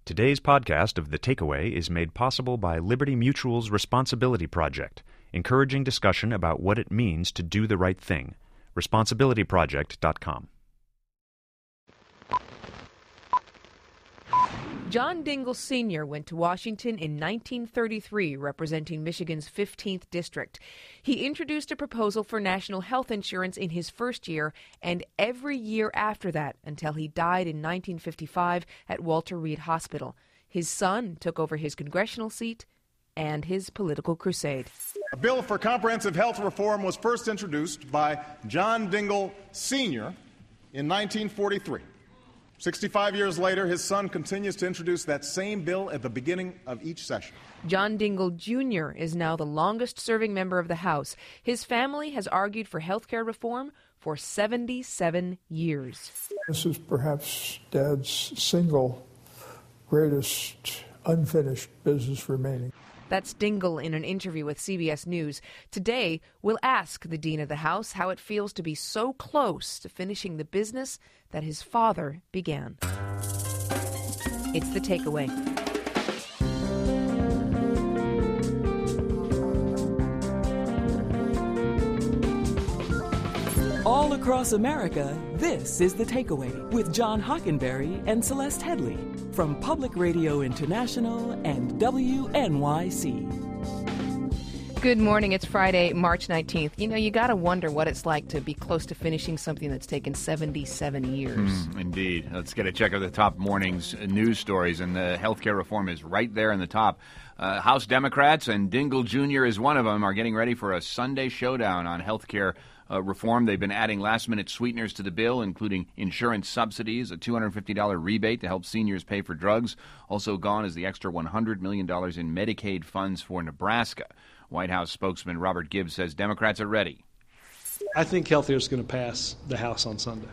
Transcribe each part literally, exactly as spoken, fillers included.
Today's podcast of The Takeaway is made possible by Liberty Mutual's Responsibility Project, encouraging discussion about what it means to do the right thing. responsibility project dot com. John Dingell Senior went to Washington in nineteen thirty-three, representing Michigan's fifteenth District. He introduced a proposal for national health insurance in his first year and every year after that until he died in nineteen fifty-five at Walter Reed Hospital. His son took over his congressional seat and his political crusade. A bill for comprehensive health reform was first introduced by John Dingell Senior in nineteen forty-three. sixty-five years later, his son continues to introduce that same bill at the beginning of each session. John Dingell Junior is now the longest-serving member of the House. His family has argued for health care reform for seventy-seven years. This is perhaps Dad's single greatest unfinished business remaining. That's Dingell in an interview with C B S News. Today, we'll ask the Dean of the House how it feels to be so close to finishing the business that his father began. It's The Takeaway. All across America, this is The Takeaway with John Hockenberry and Celeste Headley from Public Radio International and W N Y C. Good morning. It's Friday, March nineteenth. You know, you got to wonder what it's like to be close to finishing something that's taken seventy-seven years. Mm, indeed. Let's get a check of the top morning's news stories, and the health care reform is right there in the top. Uh, House Democrats, and Dingell Junior is one of them, are getting ready for a Sunday showdown on health care Uh, reform. They've been adding last-minute sweeteners to the bill, including insurance subsidies, a two hundred fifty dollars rebate to help seniors pay for drugs. Also gone is the extra one hundred million dollars in Medicaid funds for Nebraska. White House spokesman Robert Gibbs says Democrats are ready. I think health care is going to pass the House on Sunday.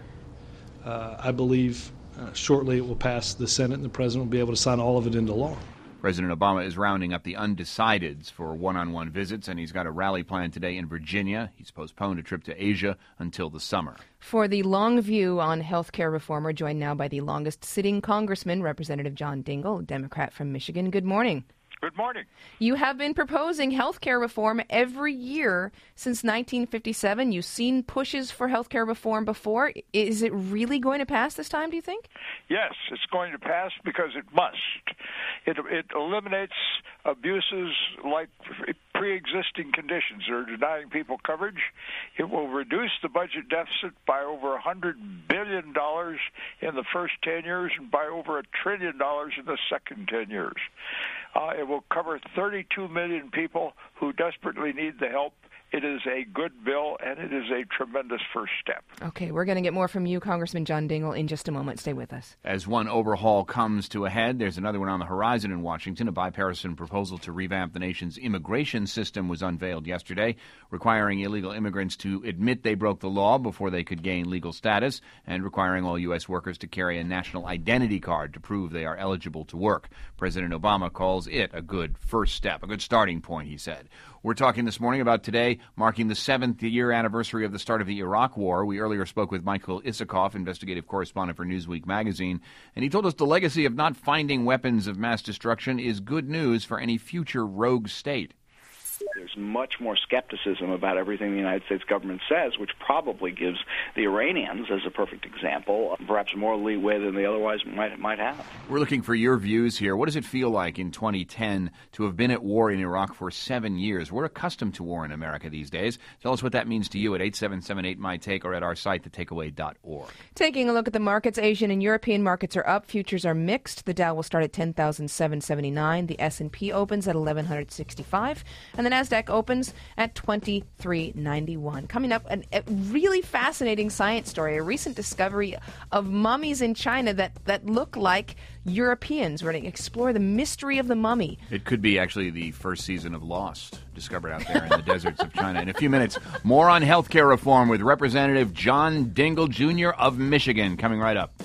Uh, I believe uh, shortly it will pass the Senate, and the President will be able to sign all of it into law. President Obama is rounding up the undecideds for one-on-one visits, and he's got a rally planned today in Virginia. He's postponed a trip to Asia until the summer. For the long view on health care reform, we're joined now by the longest-sitting congressman, Representative John Dingell, a Democrat from Michigan. Good morning. Good morning. You have been proposing health care reform every year since nineteen fifty-seven. You've seen pushes for health care reform before. Is it really going to pass this time, do you think? Yes, it's going to pass because it must. It, it eliminates abuses like pre-existing conditions that are denying people coverage. It will reduce the budget deficit by over one hundred billion dollars in the first ten years and by over a trillion dollars in the second ten years. Uh, it will cover thirty-two million people who desperately need the help. It is a good bill, and it is a tremendous first step. Okay, we're going to get more from you, Congressman John Dingell, in just a moment. Stay with us. As one overhaul comes to a head, there's another one on the horizon in Washington. A bipartisan proposal to revamp the nation's immigration system was unveiled yesterday, requiring illegal immigrants to admit they broke the law before they could gain legal status, and requiring all U S workers to carry a national identity card to prove they are eligible to work. President Obama calls it a good first step, a good starting point, he said. We're talking this morning about today marking the seventh year anniversary of the start of the Iraq War. We earlier spoke with Michael Isikoff, investigative correspondent for Newsweek magazine, and he told us the legacy of not finding weapons of mass destruction is good news for any future rogue state. There's much more skepticism about everything the United States government says, which probably gives the Iranians, as a perfect example, perhaps more leeway than they otherwise might might have. We're looking for your views here. What does it feel like in twenty ten to have been at war in Iraq for seven years? We're accustomed to war in America these days. Tell us what that means to you at eight seven seven eight, M Y Take or at our site, the takeaway dot org. Taking a look at the markets, Asian and European markets are up. Futures are mixed. The Dow will start at ten thousand seven hundred seventy-nine. The S and P opens at eleven sixty-five. And the NASDAQ opens at twenty-three ninety-one. Coming up, an, a really fascinating science story, a recent discovery of mummies in China that, that look like Europeans. We're going to explore the mystery of the mummy. It could be actually the first season of Lost, discovered out there in the deserts of China. In a few minutes, more on health care reform with Representative John Dingell Junior of Michigan, coming right up.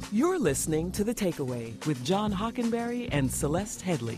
You're listening to The Takeaway with John Hockenberry and Celeste Headley.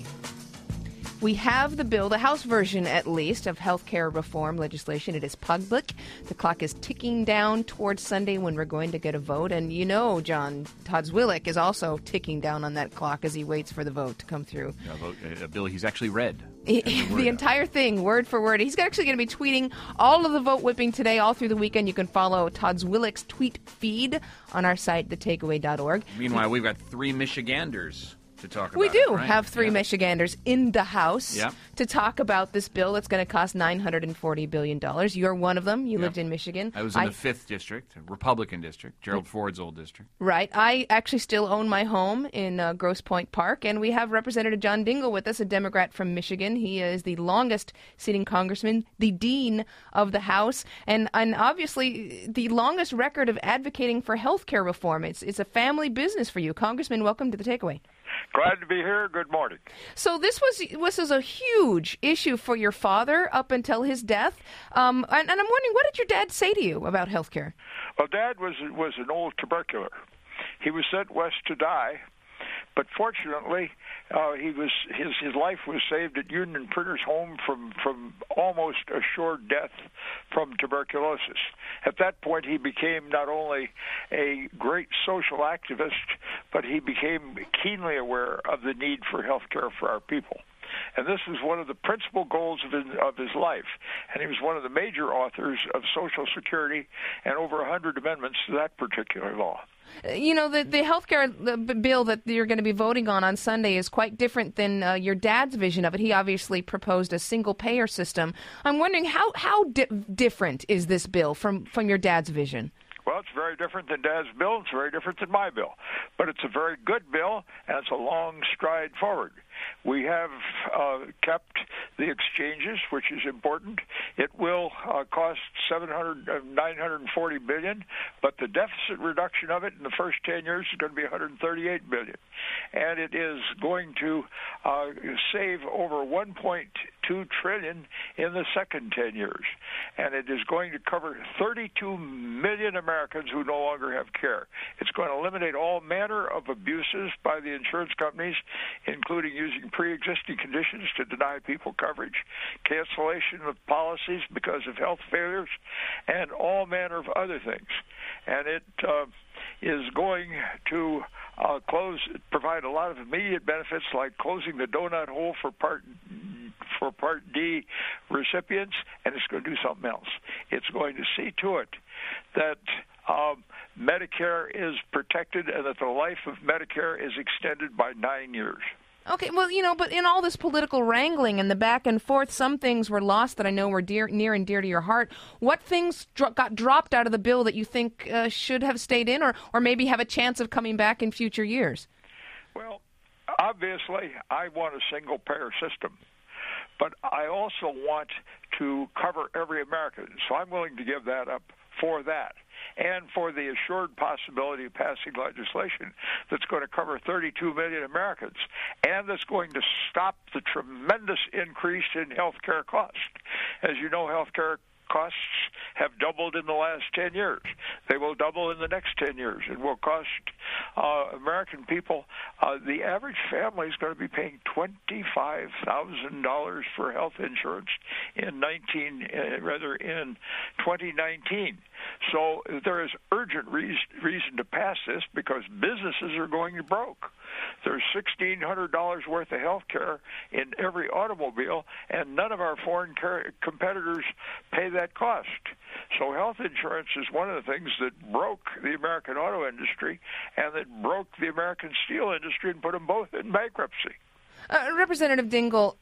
We have the bill, the House version at least, of health care reform legislation. It is public. The clock is ticking down towards Sunday when we're going to get a vote. And you know, John, Todd Zwillich is also ticking down on that clock as he waits for the vote to come through. A, vote, a bill he's actually read. The entire thing, word for word. He's actually going to be tweeting all of the vote whipping today, all through the weekend. You can follow Todd Zwillich's tweet feed on our site, the takeaway dot org. Meanwhile, we've got three Michiganders to talk about. We do it, right? have three yeah. Michiganders in the House yeah. to talk about this bill that's going to cost nine hundred forty billion dollars. You're one of them. You yeah. lived in Michigan. I was in I, the fifth District, Republican District, Gerald Ford's old district. Right. I actually still own my home in uh, Grosse Pointe Park, and we have Representative John Dingell with us, a Democrat from Michigan. He is the longest-sitting congressman, the dean of the House, and, and obviously the longest record of advocating for health care reform. It's, it's a family business for you. Congressman, welcome to the Takeaway. Glad to be here. Good morning. So this was this was a huge issue for your father up until his death, um, and, and I'm wondering, what did your dad say to you about health care? Well, Dad was was an old tubercular. He was sent west to die, but fortunately, uh, he was his his life was saved at Union Printers Home from from almost assured death from tuberculosis. At that point, he became not only a great social activist, but he became keenly aware of the need for health care for our people. And this was one of the principal goals of his, of his life. And he was one of the major authors of Social Security and over one hundred amendments to that particular law. You know, the, the health care bill that you're going to be voting on on Sunday is quite different than uh, your dad's vision of it. He obviously proposed a single-payer system. I'm wondering, how, how di- different is this bill from, from your dad's vision? Well, it's very different than Dad's bill. It's very different than my bill. But it's a very good bill, and it's a long stride forward. We have uh, kept the exchanges, which is important. It will uh, cost seven hundred, uh, nine hundred forty billion dollars, but the deficit reduction of it in the first ten years is going to be one hundred thirty-eight billion dollars. And it is going to uh, save over one point two trillion dollars in the second ten years. And it is going to cover thirty-two million Americans who no longer have care. It's going to eliminate all manner of abuses by the insurance companies, including using pre-existing conditions to deny people coverage, cancellation of policies because of health failures, and all manner of other things. And it uh, is going to uh, close, provide a lot of immediate benefits, like closing the donut hole for Part for Part D recipients, and it's going to do something else. It's going to see to it that um, Medicare is protected and that the life of Medicare is extended by nine years. Okay, well, you know, but in all this political wrangling and the back and forth, some things were lost that I know were dear, near and dear to your heart. What things dro- got dropped out of the bill that you think uh, should have stayed in, or, or maybe have a chance of coming back in future years? Well, obviously, I want a single-payer system, but I also want to cover every American, so I'm willing to give that up for that, and for the assured possibility of passing legislation that's going to cover thirty-two million Americans, and that's going to stop the tremendous increase in health care costs. As you know, health care costs have doubled in the last ten years. They will double in the next ten years. It will cost uh, American people, uh, the average family is going to be paying twenty-five thousand dollars for health insurance in nineteen, uh, rather in twenty nineteen. So there is urgent reason, reason to pass this because businesses are going broke. There's sixteen hundred dollars worth of health care in every automobile, and none of our foreign car- competitors pay that cost. So health insurance is one of the things that broke the American auto industry and that broke the American steel industry and put them both in bankruptcy. Uh, Representative Dingell,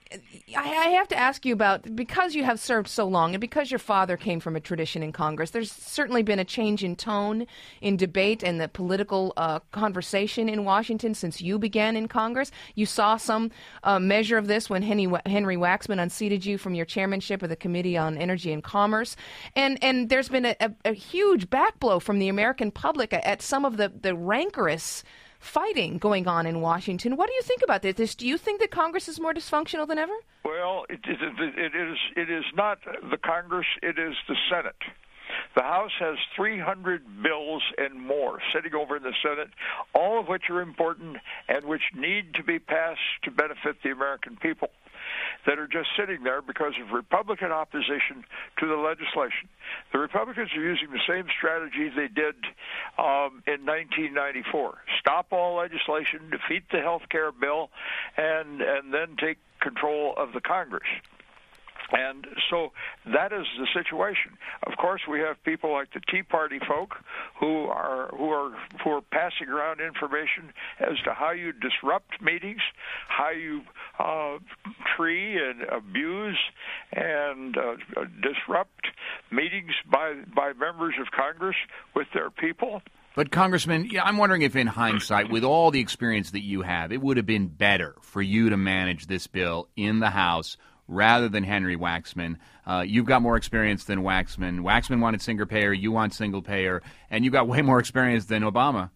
I, I have to ask you about, because you have served so long and because your father came from a tradition in Congress, there's certainly been a change in tone in debate and the political uh, conversation in Washington since you began in Congress. You saw some uh, measure of this when Henry, Henry Waxman unseated you from your chairmanship of the Committee on Energy and Commerce. And and there's been a, a, a huge backblow from the American public at some of the, the rancorous fighting going on in Washington. What do you think about this? Do you think that Congress is more dysfunctional than ever? Well, it, it, it is it is not the Congress, it is the Senate. The House has three hundred bills and more sitting over in the Senate, all of which are important and which need to be passed to benefit the American people, that are just sitting there because of Republican opposition to the legislation. The Republicans are using the same strategy they did um, in nineteen ninety-four. Stop all legislation, defeat the health care bill, and, and then take control of the Congress. And so that is the situation. Of course, we have people like the Tea Party folk who are who are who are passing around information as to how you disrupt meetings, how you uh, tree and abuse and uh, disrupt meetings by by members of Congress with their people. But, Congressman, yeah, I'm wondering if in hindsight, with all the experience that you have, it would have been better for you to manage this bill in the House rather than Henry Waxman. Uh, you've got more experience than Waxman. Waxman wanted single payer, you want single payer, and you've got way more experience than Obama.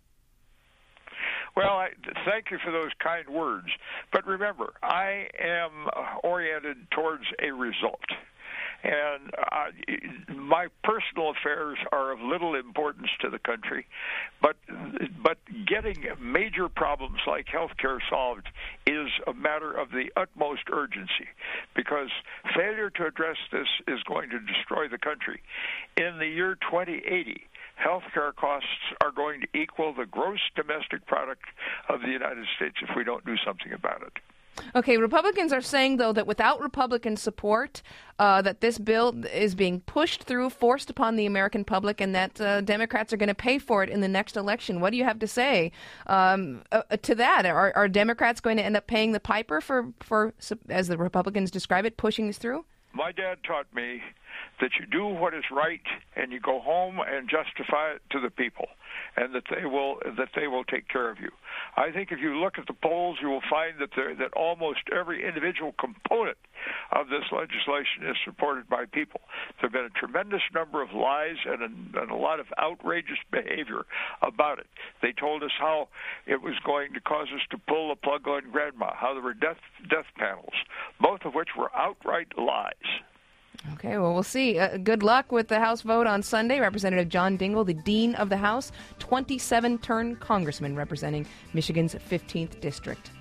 Well, I thank you for those kind words. But remember, I am oriented towards a result. And uh, my personal affairs are of little importance to the country, but but getting major problems like health care solved is a matter of the utmost urgency, because failure to address this is going to destroy the country. In the year twenty eighty, health care costs are going to equal the gross domestic product of the United States if we don't do something about it. Okay, Republicans are saying, though, that without Republican support, uh, that this bill is being pushed through, forced upon the American public, and that uh, Democrats are going to pay for it in the next election. What do you have to say um, uh, to that? Are, are Democrats going to end up paying the piper for, for, as the Republicans describe it, pushing this through? My dad taught me that you do what is right and you go home and justify it to the people, and that they will that they will take care of you. I think if you look at the polls, you will find that there, that almost every individual component of this legislation is supported by people. There have been a tremendous number of lies and a, and a lot of outrageous behavior about it. They told us how it was going to cause us to pull the plug on grandma, how there were death death panels, both of which were outright lies. Okay, well, we'll see. Uh, good luck with the House vote on Sunday. Representative John Dingell, the Dean of the House, twenty-seven-term congressman representing Michigan's fifteenth District.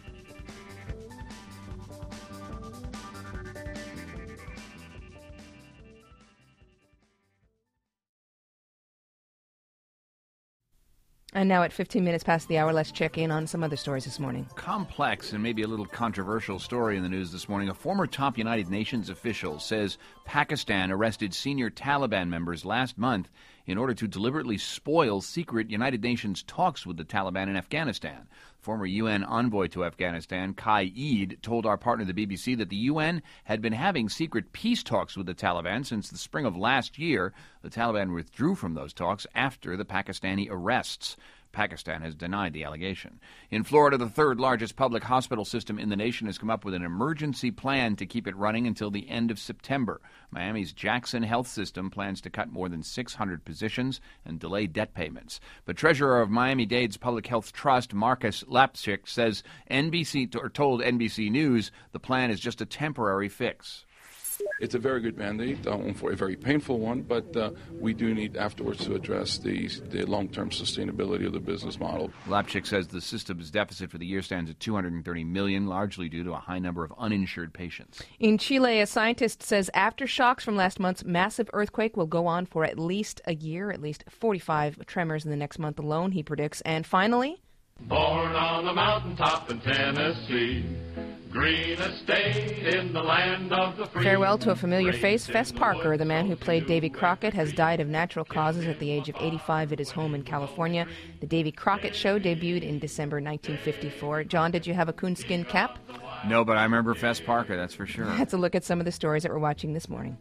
And now at fifteen minutes past the hour, let's check in on some other stories this morning. Complex and maybe a little controversial story in the news this morning. A former top United Nations official says Pakistan arrested senior Taliban members last month in order to deliberately spoil secret United Nations talks with the Taliban in Afghanistan. Former U N envoy to Afghanistan, Kai Eid, told our partner the B B C that the U N had been having secret peace talks with the Taliban since the spring of last year. The Taliban withdrew from those talks after the Pakistani arrests. Pakistan has denied the allegation. In Florida, the third largest public hospital system in the nation has come up with an emergency plan to keep it running until the end of September. Miami's Jackson Health System plans to cut more than six hundred positions and delay debt payments. But Treasurer of Miami-Dade's Public Health Trust, Marcus Lapchick, says N B C or told N B C News the plan is just a temporary fix. It's a very good mandate, um, for a very painful one, but uh, we do need afterwards to address the, the long-term sustainability of the business model. Lapchick says the system's deficit for the year stands at two hundred thirty million dollars, largely due to a high number of uninsured patients. In Chile, a scientist says aftershocks from last month's massive earthquake will go on for at least a year, at least forty-five tremors in the next month alone, he predicts. And finally... Born on the mountaintop in Tennessee, green estate in the land of the free. Farewell to a familiar face. Fess Parker, the man who played Davy Crockett, has died of natural causes at the age of eighty-five at his home in California. The Davy Crockett Show debuted in December nineteen fifty-four. John, did you have a coonskin cap? No, but I remember Fess Parker, that's for sure. That's a look at some of the stories that we're watching this morning.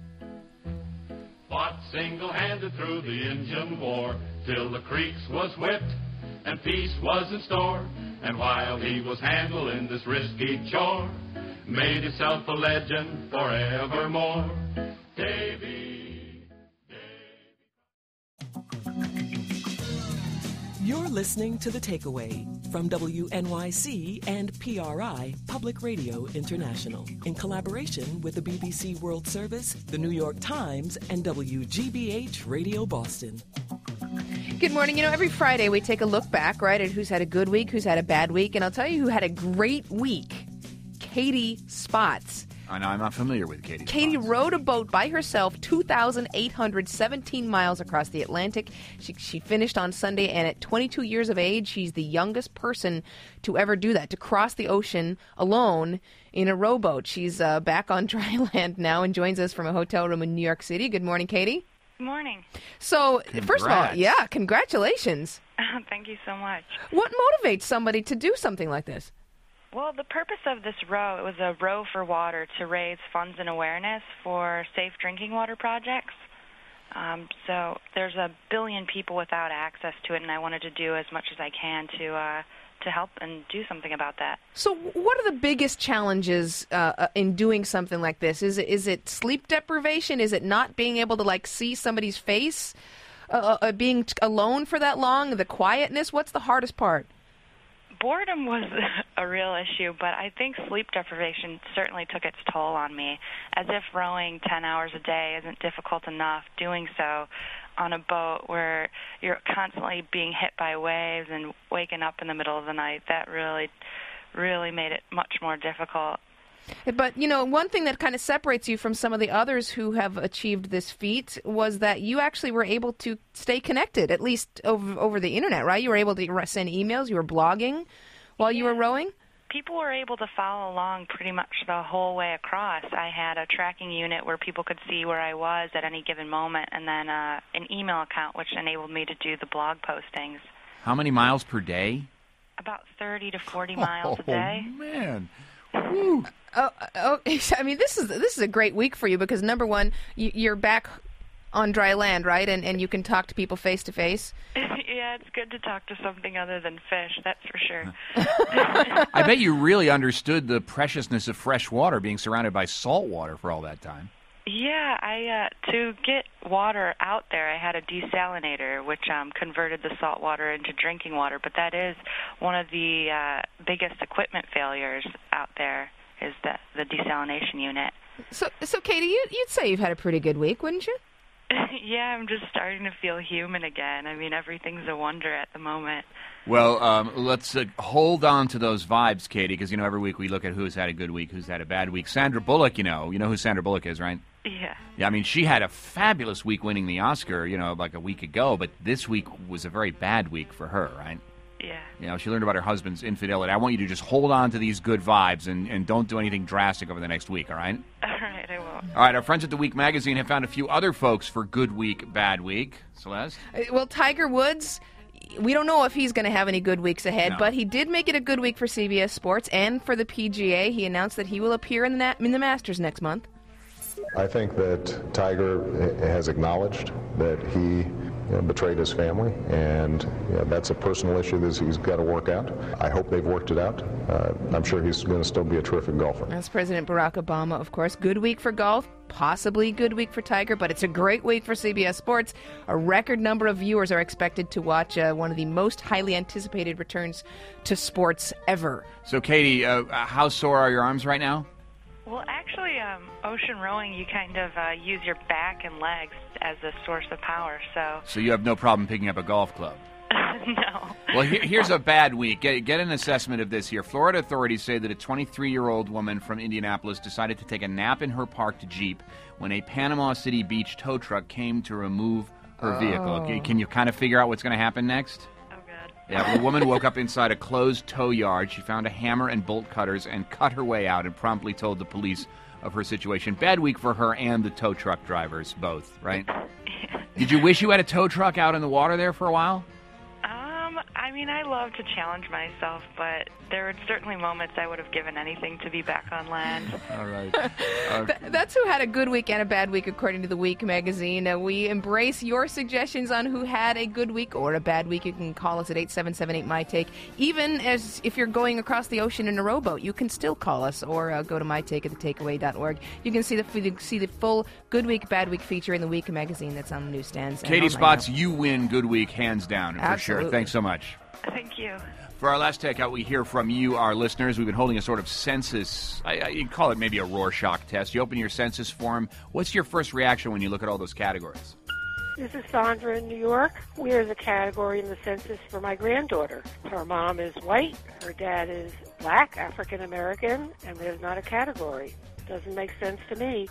Fought single-handed through the Indian War till the creeks was whipped and peace was in store. And while he was handling this risky chore, made himself a legend forevermore. Davy, You're listening to The Takeaway from W N Y C and P R I, Public Radio International, in collaboration with the B B C World Service, the New York Times, and W G B H Radio Boston. Good morning. You know, every Friday we take a look back, right, at who's had a good week, who's had a bad week, and I'll tell you who had a great week. Katie Spots. I know, I'm not familiar with Katie. Katie Spots. rowed a boat by herself two thousand eight hundred seventeen miles across the Atlantic. She, she finished on Sunday, and at twenty-two years of age, she's the youngest person to ever do that, to cross the ocean alone in a rowboat. She's uh, back on dry land now and joins us from a hotel room in New York City. Good morning, Katie. Good morning. So, Congrats. First of all, yeah, congratulations. Thank you so much. What motivates somebody to do something like this? Well, the purpose of this row, it was a row for water to raise funds and awareness for safe drinking water projects. Um, so there's a billion people without access to it, and I wanted to do as much as I can to uh, to help and do something about that. So what are the biggest challenges uh, in doing something like this? Is it, is it sleep deprivation? Is it not being able to, like, see somebody's face? Uh, uh, being t- alone for that long? The quietness? What's the hardest part? Boredom was a real issue, but I think sleep deprivation certainly took its toll on me. As if rowing ten hours a day isn't difficult enough, doing so on a boat where you're constantly being hit by waves and waking up in the middle of the night, that really, really made it much more difficult. But, you know, one thing that kind of separates you from some of the others who have achieved this feat was that you actually were able to stay connected, at least over, over the internet, right? You were able to send emails, you were blogging while yeah. you were rowing? People were able to follow along pretty much the whole way across. I had a tracking unit where people could see where I was at any given moment, and then uh, an email account which enabled me to do the blog postings. How many miles per day? About thirty to forty miles a day. Oh, man. Woo. Oh, oh, I mean, this is this is a great week for you because, number one, you, you're back on dry land, right? And and you can talk to people face to face. Yeah, it's good to talk to something other than fish, that's for sure. I bet you really understood the preciousness of fresh water being surrounded by salt water for all that time. Yeah, I uh, to get water out there, I had a desalinator, which um, converted the salt water into drinking water. But that is one of the uh, biggest equipment failures out there, is the, the desalination unit. So, so Katie, you, you'd say you've had a pretty good week, wouldn't you? Yeah, I'm just starting to feel human again. I mean, everything's a wonder at the moment. Well, um, let's uh, hold on to those vibes, Katie, because, you know, every week we look at who's had a good week, who's had a bad week. Sandra Bullock, you know, you know who Sandra Bullock is, right? Yeah. Yeah, I mean, she had a fabulous week winning the Oscar, you know, like a week ago, but this week was a very bad week for her, right? Yeah. You know, she learned about her husband's infidelity. I want you to just hold on to these good vibes and, and don't do anything drastic over the next week, all right? All right, I won't. All right, our friends at The Week magazine have found a few other folks for good week, bad week. Celeste? Uh, well, Tiger Woods, we don't know if he's going to have any good weeks ahead, No. but he did make it a good week for C B S Sports and for the P G A. He announced that he will appear in the, na- in the Masters next month. I think that Tiger has acknowledged that he you know, betrayed his family, and you know, that's a personal issue that he's got to work out. I hope they've worked it out. Uh, I'm sure he's going to still be a terrific golfer. That's President Barack Obama, of course. Good week for golf, possibly good week for Tiger, but it's a great week for C B S Sports. A record number of viewers are expected to watch uh, one of the most highly anticipated returns to sports ever. So, Katie, uh, how sore are your arms right now? Well, actually, um, ocean rowing, you kind of uh, use your back and legs as a source of power, so... So you have no problem picking up a golf club? No. Well, here, here's a bad week. Get, get an assessment of this here. Florida authorities say that a twenty-three-year-old woman from Indianapolis decided to take a nap in her parked Jeep when a Panama City Beach tow truck came to remove her vehicle. Oh. Okay, can you kind of figure out what's going to happen next? Yeah, the woman woke up inside a closed tow yard. She found a hammer and bolt cutters and cut her way out and promptly told the police of her situation. Bad week for her and the tow truck drivers, both, right? Did you wish you had a tow truck out in the water there for a while? Um, I mean, I love to challenge myself, but there were certainly moments I would have given anything to be back on land. All right. Th- that's who had a good week and a bad week, according to The Week magazine. Uh, we embrace your suggestions on who had a good week or a bad week. You can call us at eight seven seven eight, M Y Take. Even as if you're going across the ocean in a rowboat, you can still call us or uh, go to my take at the takeaway dot org. You can see the see the full Good Week, Bad Week feature in The Week magazine that's on the newsstands. Katie Spots, you win Good Week hands down, for Absolutely. sure. Thanks so much. Thank you. For our last takeout, we hear from you, our listeners. We've been holding a sort of census. I, I, you'd call it maybe a Rorschach test. You open your census form. What's your first reaction when you look at all those categories? This is Sandra in New York. There's a category in the census for my granddaughter. Her mom is white, her dad is black, African American, and there's not a category. Doesn't make sense to me.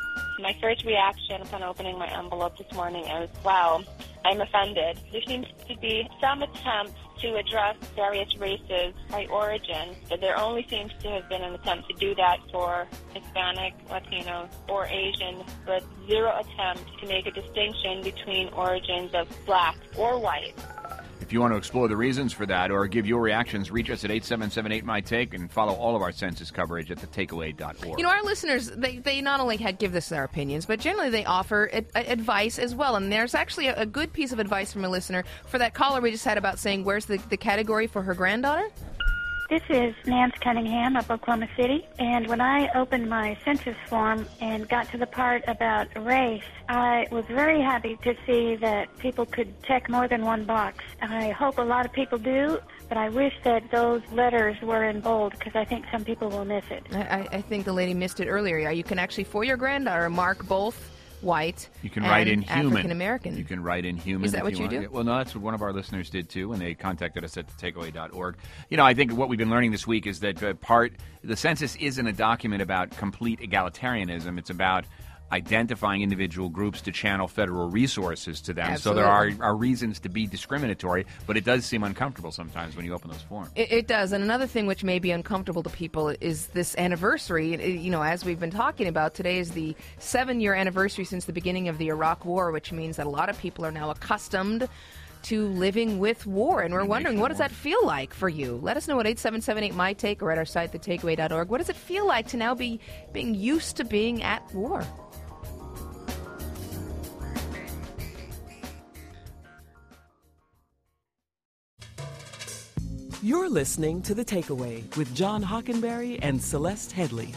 My first reaction upon opening my envelope this morning is, wow, I'm offended. There seems to be some attempt to address various races by origin, but there only seems to have been an attempt to do that for Hispanic, Latino, or Asian, but zero attempt to make a distinction between origins of black or white. If you want to explore the reasons for that or give your reactions, reach us at eight seven seven eight, M Y Take and follow all of our census coverage at the takeaway dot org. You know, our listeners, they, they not only had give us their opinions, but generally they offer ad- advice as well. And there's actually a, a good piece of advice from a listener for that caller we just had about saying where's the, the category for her granddaughter? This is Nance Cunningham of Oklahoma City, and when I opened my census form and got to the part about race, I was very happy to see that people could check more than one box. I hope a lot of people do, but I wish that those letters were in bold because I think some people will miss it. I, I think the lady missed it earlier. Yeah, you can actually, for your granddaughter, mark both white You can and write in human. African American. You can write in human. Is that if what you, you want. do? Well, no, that's what one of our listeners did too when they contacted us at the takeaway dot org. You know, I think what we've been learning this week is that uh, part the census isn't a document about complete egalitarianism. It's about identifying individual groups to channel federal resources to them. Absolutely. So there are, are reasons to be discriminatory, but it does seem uncomfortable sometimes when you open those forms. It, it does. And another thing which may be uncomfortable to people is this anniversary. It- you know, as we've been talking about, today is the seven-year anniversary since the beginning of the Iraq War, which means that a lot of people are now accustomed to living with war. And we're wondering, what does that feel like for you? Let us know at eight seven seven eight, M Y Take or at our site, the takeaway dot org. What does it feel like to now be being used to being at war? You're listening to The Takeaway with John Hockenberry and Celeste Headley.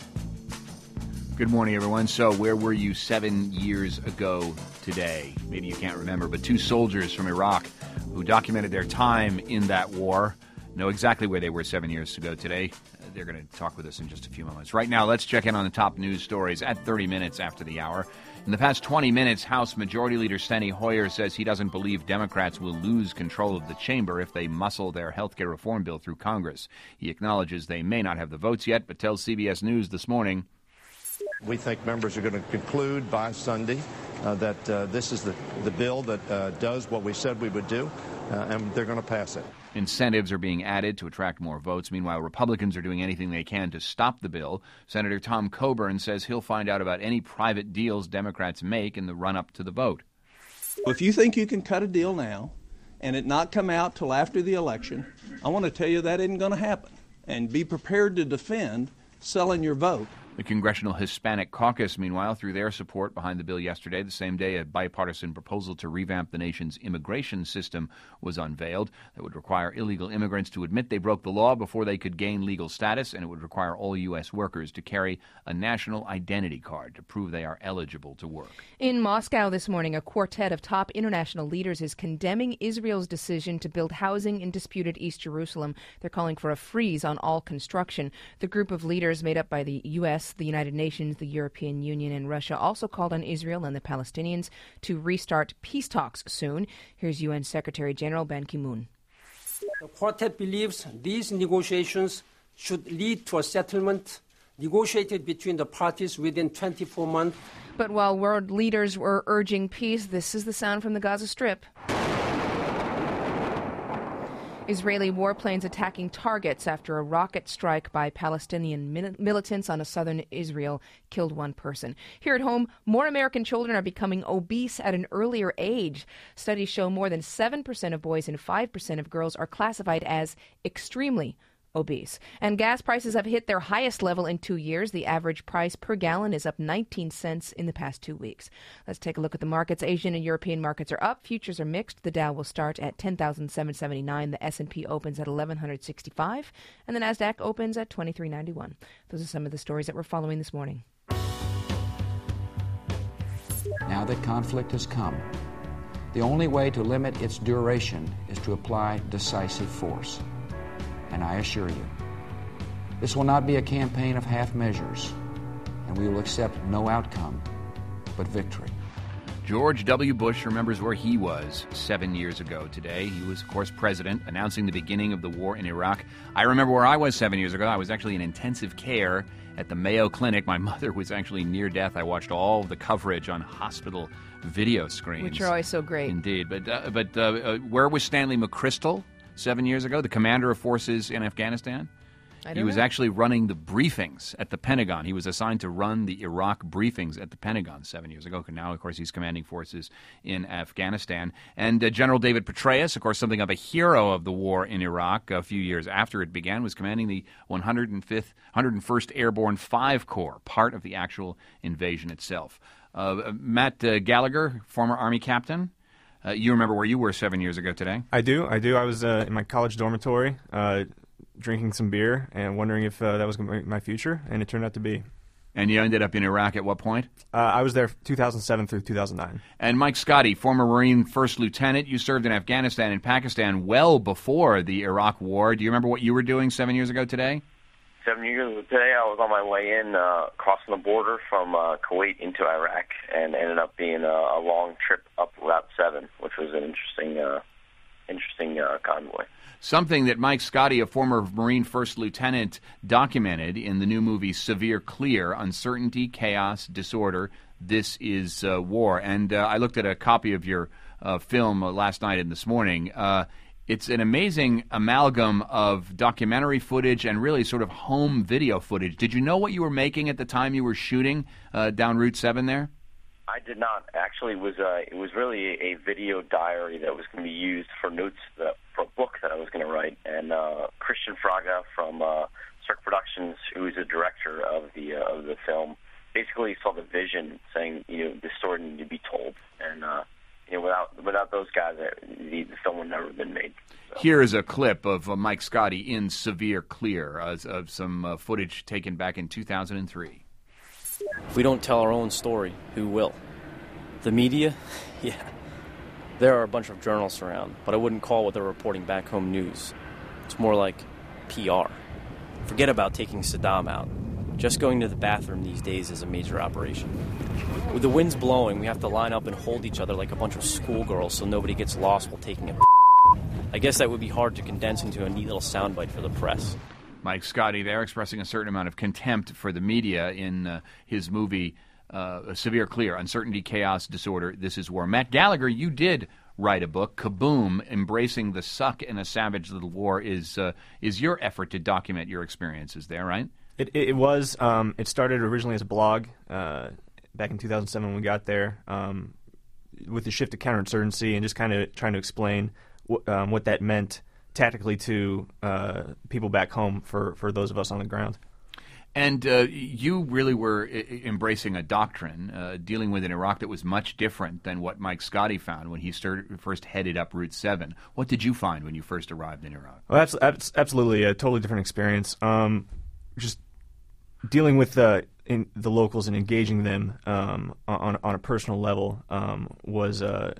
Good morning, everyone. So where were you seven years ago today? Maybe you can't remember, but two soldiers from Iraq who documented their time in that war know exactly where they were seven years ago today. Uh, they're going to talk with us in just a few moments. Right now, let's check in on the top news stories at thirty minutes after the hour. In the past twenty minutes, House Majority Leader Steny Hoyer says he doesn't believe Democrats will lose control of the chamber if they muscle their health care reform bill through Congress. He acknowledges they may not have the votes yet, but tells C B S News this morning, we think members are going to conclude by Sunday uh, that uh, this is the, the bill that uh, does what we said we would do, uh, and they're going to pass it. Incentives are being added to attract more votes. Meanwhile, Republicans are doing anything they can to stop the bill. Senator Tom Coburn says he'll find out about any private deals Democrats make in the run-up to the vote. If you think you can cut a deal now and it not come out till after the election, I want to tell you that isn't going to happen. And be prepared to defend selling your vote. The Congressional Hispanic Caucus, meanwhile, threw their support behind the bill yesterday. The same day, a bipartisan proposal to revamp the nation's immigration system was unveiled that would require illegal immigrants to admit they broke the law before they could gain legal status, and it would require all U S workers to carry a national identity card to prove they are eligible to work. In Moscow this morning, a quartet of top international leaders is condemning Israel's decision to build housing in disputed East Jerusalem. They're calling for a freeze on all construction. The group of leaders, made up by the U S, the United Nations, the European Union, and Russia, also called on Israel and the Palestinians to restart peace talks soon. Here's U N Secretary General Ban Ki-moon. The quartet believes these negotiations should lead to a settlement negotiated between the parties within twenty-four months. But while world leaders were urging peace, this is the sound from the Gaza Strip. Israeli warplanes attacking targets after a rocket strike by Palestinian mil- militants on a southern Israel killed one person. Here at home, more American children are becoming obese at an earlier age. Studies show more than seven percent of boys and five percent of girls are classified as extremely obese. And gas prices have hit their highest level in two years. The average price per gallon is up nineteen cents in the past two weeks. Let's take a look at the markets. Asian and European markets are up. Futures are mixed. The Dow will start at ten thousand seven hundred seventy-nine. The S and P opens at eleven sixty-five. And the NASDAQ opens at twenty-three ninety-one. Those are some of the stories that we're following this morning. Now that conflict has come, The only way to limit its duration is to apply decisive force. And I assure you, this will not be a campaign of half measures, and we will accept no outcome but victory. George W. Bush remembers where he was seven years ago today. He was, of course, president, announcing the beginning of the war in Iraq. I remember where I was seven years ago. I was actually in intensive care at the Mayo Clinic. My mother was actually near death. I watched all of the coverage on hospital video screens. Which are always so great. Indeed. But, uh, but uh, uh, where was Stanley McChrystal seven years ago, the commander of forces in Afghanistan? I don't He was know. actually running the briefings at the Pentagon. He was assigned to run the Iraq briefings at the Pentagon seven years ago. Now, of course, he's commanding forces in Afghanistan. And uh, General David Petraeus, of course, something of a hero of the war in Iraq a few years after it began, was commanding the one hundred fifth, one hundred first Airborne five Corps, part of the actual invasion itself. Uh, Matt uh, Gallagher, former Army captain. Uh, you remember where you were seven years ago today? I do. I do. I was uh, in my college dormitory uh, drinking some beer and wondering if uh, that was going to be my future, and it turned out to be. And you ended up in Iraq at what point? Uh, I was there two thousand seven through two thousand nine. And Mike Scotty, former Marine First Lieutenant, you served in Afghanistan and Pakistan well before the Iraq War. Do you remember what you were doing seven years ago today? Seven years ago today, I was on my way in, uh, crossing the border from uh, Kuwait into Iraq, and ended up being a, a long trip up Route seven, which was an interesting, uh, interesting uh, convoy. Something that Mike Scotty, a former Marine First Lieutenant, documented in the new movie Severe Clear, Uncertainty, Chaos, Disorder, This is uh, War. And uh, I looked at a copy of your uh, film uh, last night and this morning. Uh, it's an amazing amalgam of documentary footage and really sort of home video footage. Did you know what you were making at the time you were shooting uh, down Route seven there? I did not. Actually, it was uh, it was really a video diary that was going to be used for notes that, for a book that I was going to write. And uh, Christian Fraga from uh, Cirque Productions, who is the director of the uh, of the film, basically saw the vision, saying, you know, this story needed to be told. And uh, you know, without without those guys, the, the film would never have been made. So. Here is a clip of uh, Mike Scotty in Severe Clear uh, of some uh, footage taken back in two thousand three. If we don't tell our own story, who will? The media? Yeah. There are a bunch of journalists around, but I wouldn't call what they're reporting back home news. It's more like P R. Forget about taking Saddam out. Just going to the bathroom these days is a major operation. With the winds blowing, we have to line up and hold each other like a bunch of schoolgirls so nobody gets lost while taking a I guess that would be hard to condense into a neat little soundbite for the press. Mike Scotty there expressing a certain amount of contempt for the media in uh, his movie uh, Severe Clear, Uncertainty, Chaos, Disorder, This is War. Matt Gallagher, you did write a book, Kaboom, Embracing the Suck in a Savage Little War, is uh, is your effort to document your experiences there, right? It, it, it was. Um, it started originally as a blog uh, back in two thousand seven when we got there, um, with the shift to counterinsurgency and just kind of trying to explain w- um, what that meant tactically to uh, people back home for, for those of us on the ground. And uh, you really were I- embracing a doctrine, uh, dealing with an Iraq that was much different than what Mike Scotty found when he started, first headed up Route seven. What did you find when you first arrived in Iraq? Well, that's, that's absolutely a totally different experience. Um, just dealing with the, in, the locals and engaging them um, on, on a personal level um, was uh,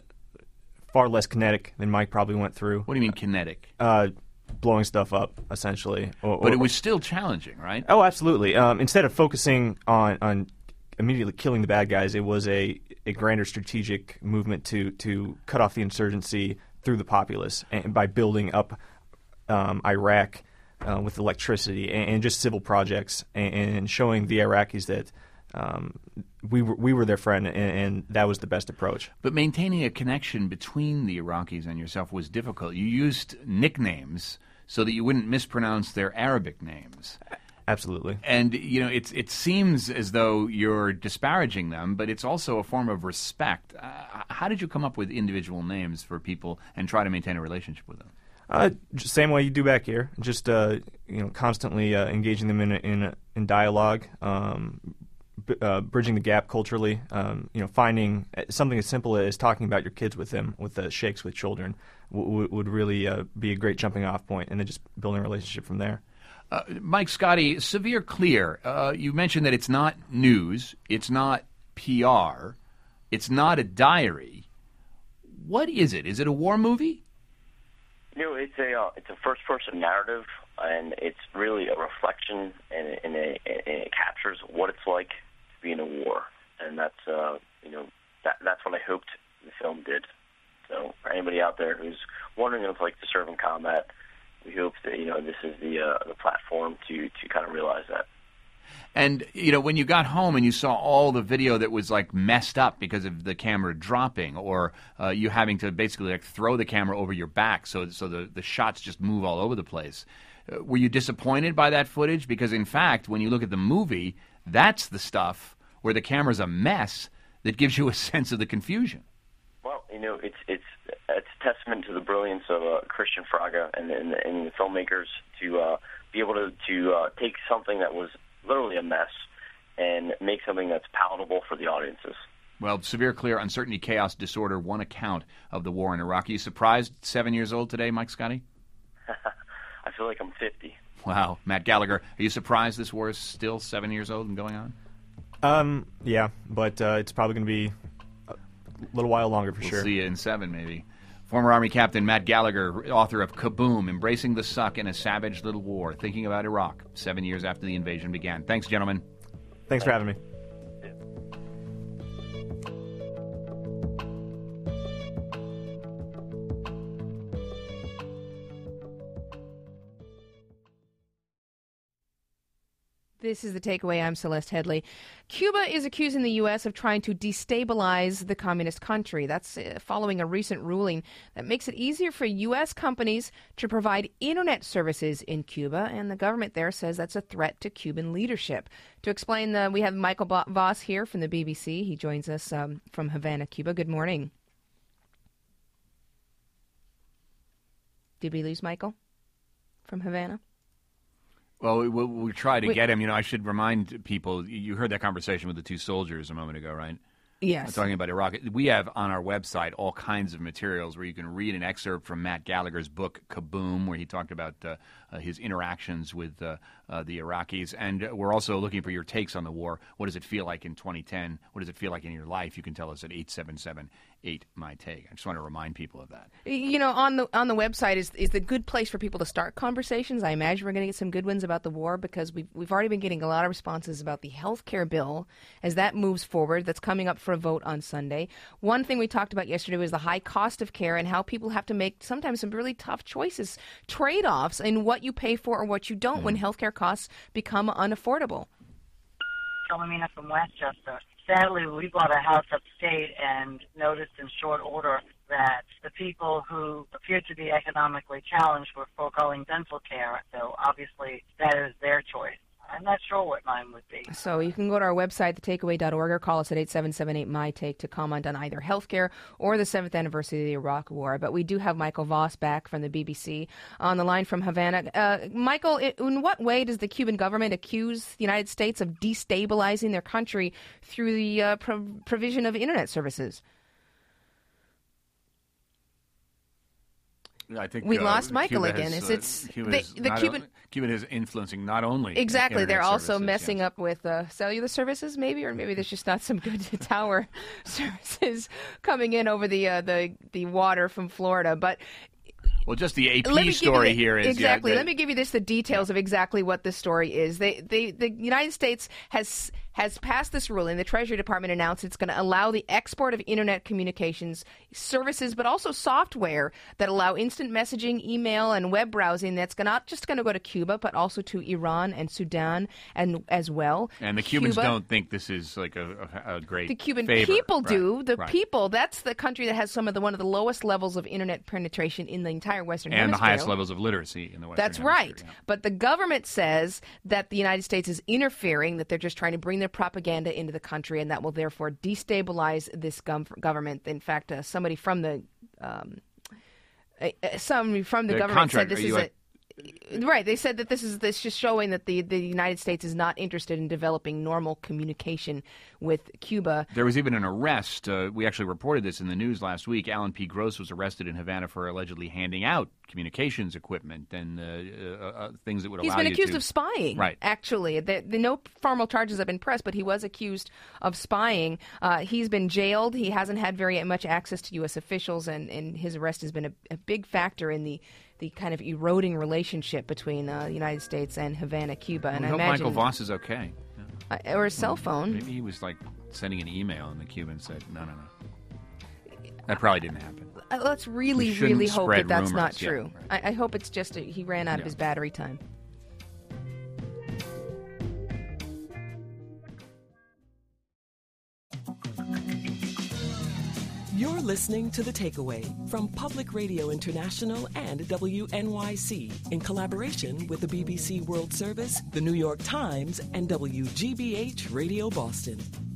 far less kinetic than Mike probably went through. What do you mean kinetic? Uh, blowing stuff up, essentially. Or, but or, it was still challenging, right? Oh, absolutely. Um, instead of focusing on, on immediately killing the bad guys, it was a, a grander strategic movement to, to cut off the insurgency through the populace and by building up um, Iraq uh, with electricity and, and just civil projects and, and showing the Iraqis that Um, we were we were their friend, and, and that was the best approach. But maintaining a connection between the Iraqis and yourself was difficult. You used nicknames so that you wouldn't mispronounce their Arabic names. Absolutely. And, you know, it's it seems as though you're disparaging them, but it's also a form of respect. Uh, how did you come up with individual names for people and try to maintain a relationship with them? Uh, just same way you do back here. Just uh, you know, constantly uh, engaging them in a, in a, in dialogue. Um, Uh, bridging the gap culturally, um, you know, finding something as simple as talking about your kids with them, with the shakes with children, w- w- would really uh, be a great jumping off point, and then just building a relationship from there. Uh, Mike Scotty, Severe Clear, uh, you mentioned that it's not news, it's not P R, it's not a diary. What is it? Is it a war movie? You know, it's a uh, it's a first-person narrative, and it's really a reflection, and, and, it, and it captures what it's like to be in a war, and that's uh, you know that that's what I hoped the film did. So, for anybody out there who's wondering what it's like to serve in combat, we hope that you know this is the uh, the platform to to kind of realize that. And, you know, when you got home and you saw all the video that was, like, messed up because of the camera dropping, or uh, you having to basically, like, throw the camera over your back so so the, the shots just move all over the place, uh, were you disappointed by that footage? Because, in fact, when you look at the movie, that's the stuff where the camera's a mess that gives you a sense of the confusion. Well, you know, it's it's it's a testament to the brilliance of uh, Christian Fraga and, and, and the filmmakers to uh, be able to, to uh, take something that was literally a mess and make something that's palatable for the audiences. Well, severe, clear, uncertainty, chaos, disorder, one account of the war in Iraq. Are you surprised, seven years old today, Mike Scotti? I feel like I'm fifty. Wow. Matt Gallagher, are you surprised this war is still seven years old and going on? Um, yeah, but uh, it's probably going to be a little while longer for we'll sure. See you in seven, maybe. Former Army Captain Matt Gallagher, author of Kaboom, Embracing the Suck in a Savage Little War, thinking about Iraq seven years after the invasion began. Thanks, gentlemen. Thanks for having me. This is The Takeaway. I'm Celeste Headley. Cuba is accusing the U S of trying to destabilize the communist country. That's uh, following a recent ruling that makes it easier for U S companies to provide internet services in Cuba, and the government there says that's a threat to Cuban leadership. To explain, the, we have Michael Voss here from the B B C. He joins us um, from Havana, Cuba. Good morning. Did we lose Michael from Havana? Well, we, we, we try to we, get him. You know, I should remind people, you heard that conversation with the two soldiers a moment ago, right? Yes. I'm talking about Iraq. We have on our website all kinds of materials where you can read an excerpt from Matt Gallagher's book, Kaboom, where he talked about uh, uh, his interactions with uh, uh, the Iraqis. And we're also looking for your takes on the war. What does it feel like in twenty ten? What does it feel like in your life? You can tell us at eight seven seven, eight, M Y T A G. I just want to remind people of that. You know, on the on the website is is the good place for people to start conversations. I imagine we're going to get some good ones about the war because we've, we've already been getting a lot of responses about the health care bill as that moves forward. That's coming up for a vote on Sunday. One thing we talked about yesterday was the high cost of care and how people have to make sometimes some really tough choices, trade-offs in what you pay for or what you don't mm. when health care costs become unaffordable. Philomena from Westchester. Sadly, we bought a house upstate and noticed in short order that the people who appeared to be economically challenged were foregoing dental care. So obviously that is their choice. I'm not sure what mine would be. So you can go to our website, the takeaway dot org, or call us at eight seven seven eight, M Y T A K to comment on either healthcare or the seventh anniversary of the Iraq War. But we do have Michael Voss back from the B B C on the line from Havana. Uh, Michael, in what way does the Cuban government accuse the United States of destabilizing their country through the uh, pro- provision of internet services? I think we uh, lost Michael Cuba again. Has, it's, it's Cuba the, is the Cuban. O- Cuban is influencing not only exactly. They're also services, messing yes. up with uh, cellular services, maybe, or maybe there's just not some good tower services coming in over the uh, the the water from Florida, but. Well, just the A P story the, here is exactly. Yeah, Let me give you this the details yeah. of exactly what this story is. They, they, the United States has has passed this ruling. The Treasury Department announced it's going to allow the export of internet communications services, but also software that allow instant messaging, email, and web browsing. That's not just going to go to Cuba, but also to Iran and Sudan, and as well. And the Cubans Cuba, don't think this is like a, a, a great. The Cuban favor. people right. do. The right. people. That's the country that has some of the one of the lowest levels of internet penetration in the entire Western and Hemisphere. And the highest levels of literacy in the Western That's Hemisphere. right. Yeah. But the government says that the United States is interfering, that they're just trying to bring their propaganda into the country, and that will therefore destabilize this gov- government. In fact, uh, somebody from the um, uh, somebody from the, the government said contract, this are is you a... at, Right. They said that this is this just showing that the, the United States is not interested in developing normal communication with Cuba. There was even an arrest. Uh, we actually reported this in the news last week. Alan P. Gross was arrested in Havana for allegedly handing out communications equipment and uh, uh, uh, things that would allow you to... He's been accused of spying, right. actually. The, the, no formal charges have been pressed, but he was accused of spying. Uh, he's been jailed. He hasn't had very much access to U S officials, and, and his arrest has been a, a big factor in the the kind of eroding relationship between uh, the United States and Havana, Cuba. And I I hope imagine, Michael Voss is okay. Uh, or a cell phone. Maybe he was like sending an email and the Cubans said, no, no, no. That probably didn't happen. Uh, let's really, We really shouldn't hope spread that that's rumors. not Yeah, true. right. I, I hope it's just a, he ran out of Yeah. his battery time. You're listening to The Takeaway from Public Radio International and W N Y C in collaboration with the B B C World Service, the New York Times, and W G B H Radio Boston.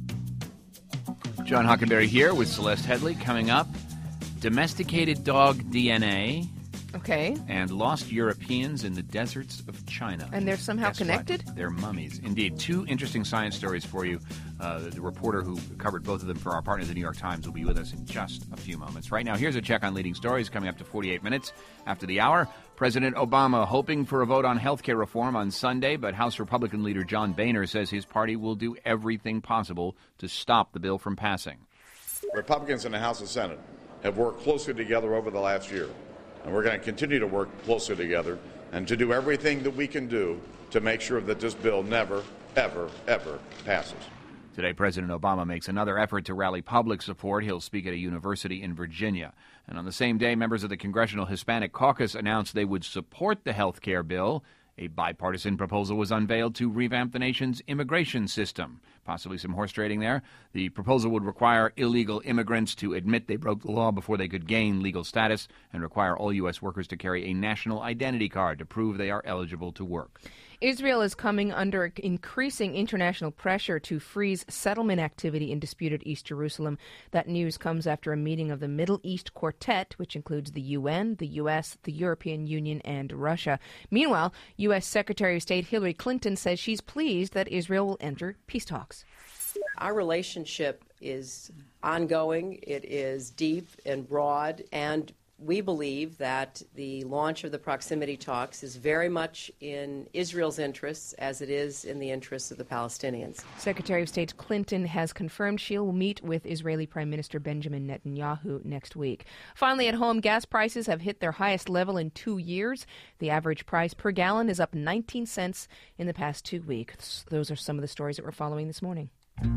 John Hockenberry here with Celeste Headley. Coming up, domesticated dog D N A Okay. and lost Europeans in the deserts of China. And they're somehow Guess what? connected? They're mummies. Indeed. Two interesting science stories for you. Uh, the reporter who covered both of them for our partner, the New York Times, will be with us in just a few moments. Right now, here's a check on leading stories coming up to forty-eight minutes after the hour. President Obama hoping for a vote on health care reform on Sunday, but House Republican leader John Boehner says his party will do everything possible to stop the bill from passing. Republicans in the House and Senate have worked closely together over the last year, and we're going to continue to work closely together and to do everything that we can do to make sure that this bill never, ever, ever passes. Today, President Obama makes another effort to rally public support. He'll speak at a university in Virginia. And on the same day, members of the Congressional Hispanic Caucus announced they would support the health care bill. A bipartisan proposal was unveiled to revamp the nation's immigration system. Possibly some horse trading there. The proposal would require illegal immigrants to admit they broke the law before they could gain legal status and require all U S workers to carry a national identity card to prove they are eligible to work. Israel is coming under increasing international pressure to freeze settlement activity in disputed East Jerusalem. That news comes after a meeting of the Middle East Quartet, which includes the U N, the U S, the European Union, and Russia. Meanwhile, U S. Secretary of State Hillary Clinton says she's pleased that Israel will enter peace talks. Our relationship is ongoing, it is deep and broad, and we believe that the launch of the proximity talks is very much in Israel's interests as it is in the interests of the Palestinians. Secretary of State Clinton has confirmed she'll meet with Israeli Prime Minister Benjamin Netanyahu next week. Finally, at home, gas prices have hit their highest level in two years. The average price per gallon is up nineteen cents in the past two weeks. Those are some of the stories that we're following this morning.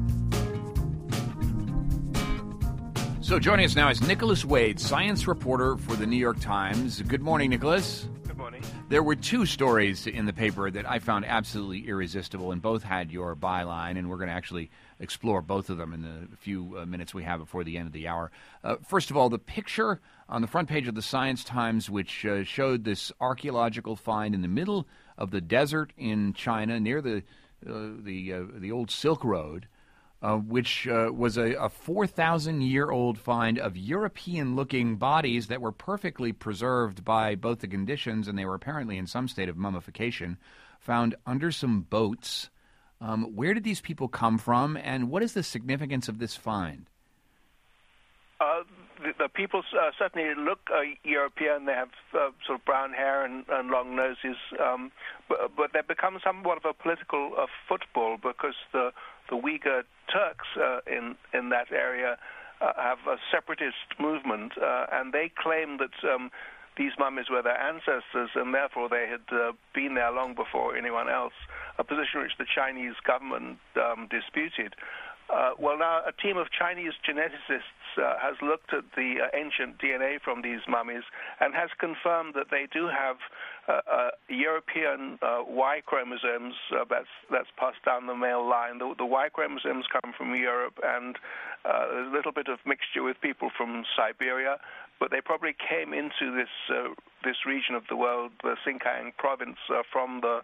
So joining us now is Nicholas Wade, science reporter for the New York Times. Good morning, Nicholas. Good morning. There were two stories in the paper that I found absolutely irresistible, and both had your byline, and we're going to actually explore both of them in the few uh, minutes we have before the end of the hour. Uh, first of all, the picture on the front page of the Science Times, which uh, showed this archaeological find in the middle of the desert in China near the uh, the uh, the old Silk Road. Uh, which uh, was a, a four thousand year old find of European-looking bodies that were perfectly preserved by both the conditions, and they were apparently in some state of mummification, found under some boats. Um, where did these people come from, and what is the significance of this find? Uh, the, the people uh, certainly look uh, European. They have uh, sort of brown hair and, and long noses, um, but, but they become somewhat of a political uh, football because the the Uyghur Turks uh, in in that area uh, have a separatist movement, uh, and they claim that um, these mummies were their ancestors, and therefore they had uh, been there long before anyone else, a position which the Chinese government um, disputed. Uh, well, now a team of Chinese geneticists uh, has looked at the uh, ancient D N A from these mummies and has confirmed that they do have uh, uh, European uh, Y chromosomes uh, that's that's passed down the male line. The, the Y chromosomes come from Europe, and uh, there's a little bit of mixture with people from Siberia, but they probably came into this uh, this region of the world, the Xinjiang province, uh, from the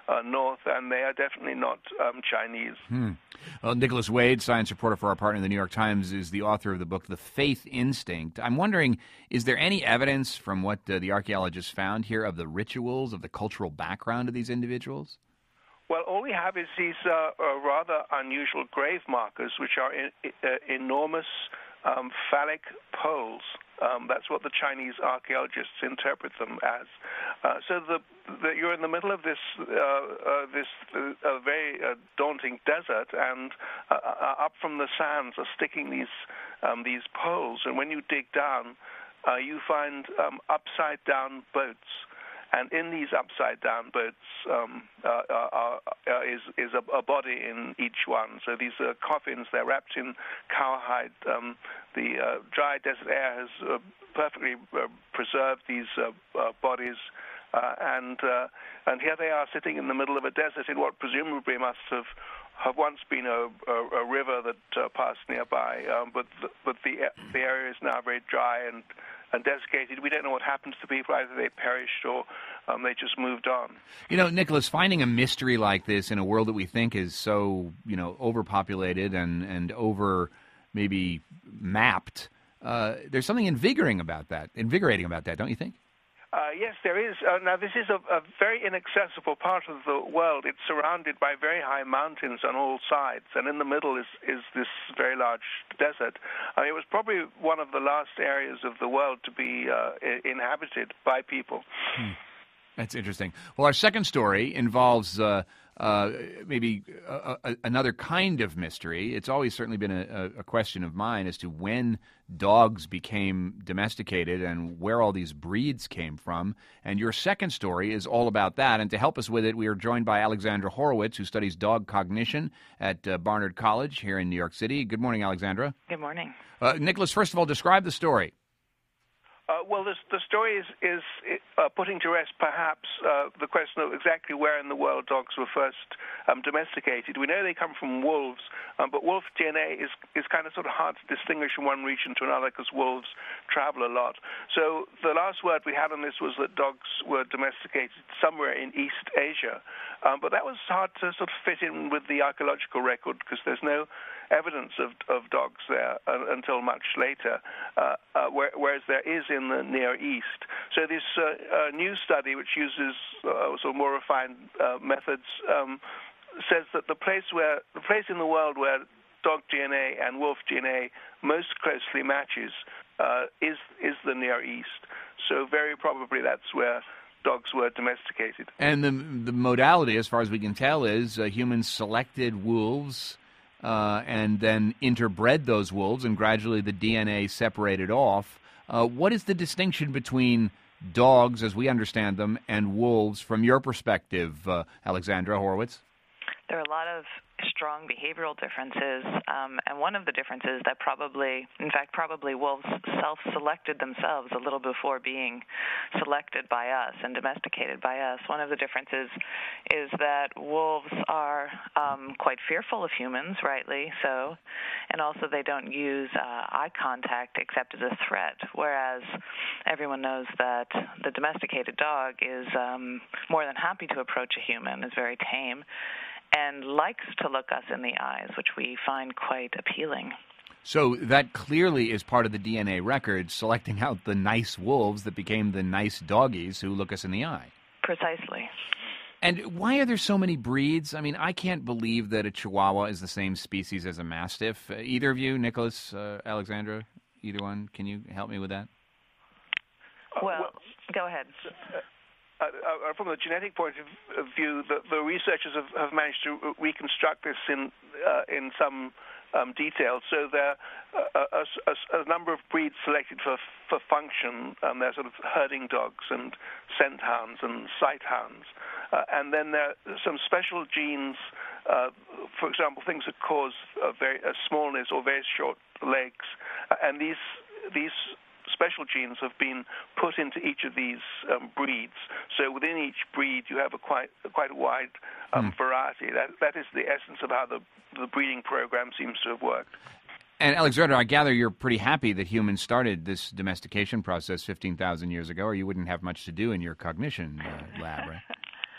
uh, north, and they are definitely not um, Chinese. Hmm. Well, Nicholas Wade, science reporter for our partner, the New York Times, is the author of the book The Faith Instinct. I'm wondering, is there any evidence from what uh, the archaeologists found here of the rituals, of the cultural background of these individuals? Well, all we have is these uh, uh, rather unusual grave markers, which are in, uh, enormous um, phallic poles. Um, that's what the Chinese archaeologists interpret them as. Uh, so the, the, you're in the middle of this uh, uh, this uh, very uh, daunting desert, and uh, uh, up from the sands are sticking these um, these poles. And when you dig down, uh, you find um, upside-down boats. And in these upside-down boats um, uh, uh, uh, is, is a, a body in each one. So these are coffins. They're wrapped in cowhide. Um, the uh, dry desert air has uh, perfectly uh, preserved these uh, uh, bodies. Uh, and uh, and here they are sitting in the middle of a desert in what presumably must have have once been a, a, a river that uh, passed nearby. Um, but the, but the the area is now very dry and and desiccated. We don't know what happens to people. Either they perished or um, they just moved on. You know, Nicholas, finding a mystery like this in a world that we think is so, you know, overpopulated and, and over maybe mapped, uh, there's something invigorating about that, invigorating about that, don't you think? Uh, yes, there is. Uh, now, this is a, a very inaccessible part of the world. It's surrounded by very high mountains on all sides, and in the middle is, is this very large desert. Uh, it was probably one of the last areas of the world to be uh, I- inhabited by people. Hmm. That's interesting. Well, our second story involves uh, uh, maybe a, a, another kind of mystery. It's always certainly been a, a question of mine as to when dogs became domesticated and where all these breeds came from. And your second story is all about that. And to help us with it, we are joined by Alexandra Horowitz, who studies dog cognition at uh, Barnard College here in New York City. Good morning, Alexandra. Good morning. Uh, Nicholas, first of all, describe the story. Uh, well, this, the story is, is uh, putting to rest perhaps uh, the question of exactly where in the world dogs were first um, domesticated. We know they come from wolves, um, but wolf D N A is, is kind of sort of hard to distinguish from one region to another because wolves travel a lot. So the last word we had on this was that dogs were domesticated somewhere in East Asia, um, but that was hard to sort of fit in with the archaeological record because there's no evidence of, of dogs there uh, until much later, uh, uh, where, whereas there is in the Near East. So this uh, uh, new study, which uses uh, sort of more refined uh, methods, um, says that the place where the place in the world where dog D N A and wolf D N A most closely matches uh, is is the Near East. So very probably that's where dogs were domesticated. And the the modality, as far as we can tell, is uh, humans selected wolves. Uh, and then interbred those wolves, and gradually the D N A separated off. Uh, what is the distinction between dogs, as we understand them, and wolves from your perspective, uh, Alexandra Horowitz? There are a lot of strong behavioral differences, um, and one of the differences that probably, in fact, probably wolves self-selected themselves a little before being selected by us and domesticated by us. One of the differences is that wolves are um, quite fearful of humans, rightly so, and also they don't use uh, eye contact except as a threat, whereas everyone knows that the domesticated dog is um, more than happy to approach a human, is very tame, and likes to look us in the eyes, which we find quite appealing. So that clearly is part of the D N A record, selecting out the nice wolves that became the nice doggies who look us in the eye. Precisely. And why are there so many breeds? I mean, I can't believe that a Chihuahua is the same species as a Mastiff. Uh, either of you, Nicholas, uh, Alexandra, either one, can you help me with that? Well, uh, well go ahead. Uh, uh, from the genetic point of view, the, the researchers have, have managed to reconstruct this in uh, in some um, detail. So there are a, a, a number of breeds selected for for function. Um, they're sort of herding dogs and scent hounds and sight hounds. Uh, and then there are some special genes, uh, for example, things that cause a very a smallness or very short legs. Uh, and these these special genes have been put into each of these um, breeds. So within each breed, you have a quite a quite a wide um, hmm. variety. That that is the essence of how the the breeding program seems to have worked. And Alexandra, I gather you're pretty happy that humans started this domestication process fifteen thousand years ago, or you wouldn't have much to do in your cognition uh, lab, right?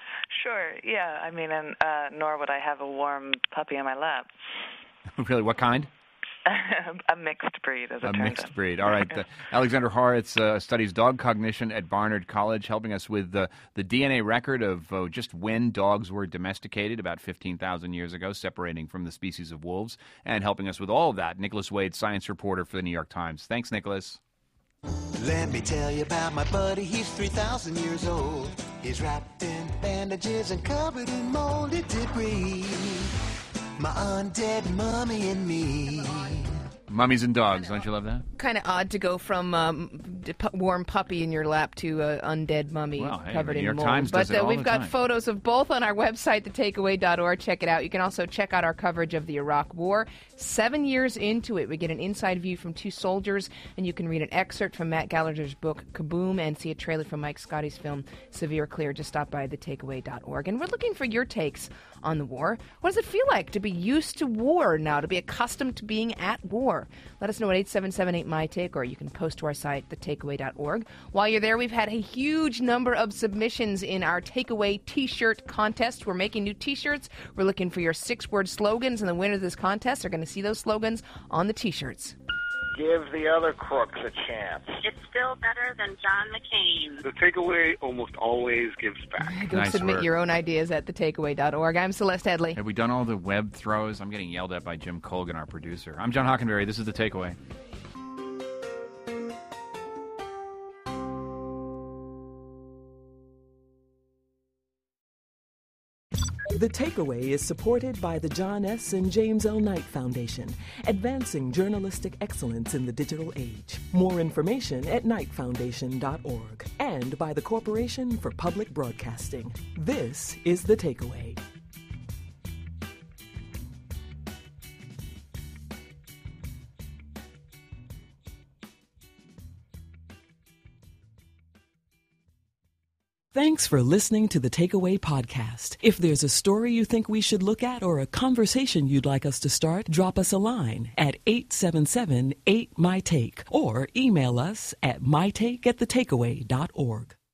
Sure, yeah. I mean, and uh, nor would I have a warm puppy in my lap. Really, what kind? A mixed breed, as it A turns mixed out. breed. All right. Uh, Alexander Horitz uh, studies dog cognition at Barnard College, helping us with uh, the D N A record of uh, just when dogs were domesticated about fifteen thousand years ago, separating from the species of wolves, and helping us with all of that. Nicholas Wade, science reporter for the New York Times. Thanks, Nicholas. Let me tell you about my buddy, he's three thousand years old. He's wrapped in bandages and covered in molded debris. My undead mummy and me. Mummies and dogs, don't you love that? Kind of odd to go from um, d- pu- warm puppy in your lap to uh, undead mummy Well, hey, covered the New in York mold. Times but does it uh, all we've the got time. photos of both on our website, the takeaway dot org. Check it out. You can also check out our coverage of the Iraq War. Seven years into it, we get an inside view from two soldiers, and you can read an excerpt from Matt Gallagher's book, Kaboom, and see a trailer from Mike Scotty's film, Severe Clear. Just stop by the takeaway dot org. And we're looking for your takes on the war. What does it feel like to be used to war now, to be accustomed to being at war? Let us know at eight seven seven eight M Y Take, or you can post to our site, the takeaway dot org. While you're there, we've had a huge number of submissions in our Takeaway T-shirt contest. We're making new T-shirts. We're looking for your six-word slogans, and the winners of this contest are going to see those slogans on the T-shirts. Give the other crooks a chance. It's still better than John McCain. The takeaway almost always gives back. Go Nice submit work. your own ideas at the takeaway dot org. I'm Celeste Headley. Have we done all the web throws? I'm getting yelled at by Jim Colgan, our producer. I'm John Hockenberry. This is The Takeaway. The Takeaway is supported by the John S. and James L. Knight Foundation, advancing journalistic excellence in the digital age. More information at knight foundation dot org, and by the Corporation for Public Broadcasting. This is The Takeaway. Thanks for listening to the Takeaway Podcast. If there's a story you think we should look at or a conversation you'd like us to start, drop us a line at eight seven seven eight M Y Take or email us at mytake at the takeaway dot org.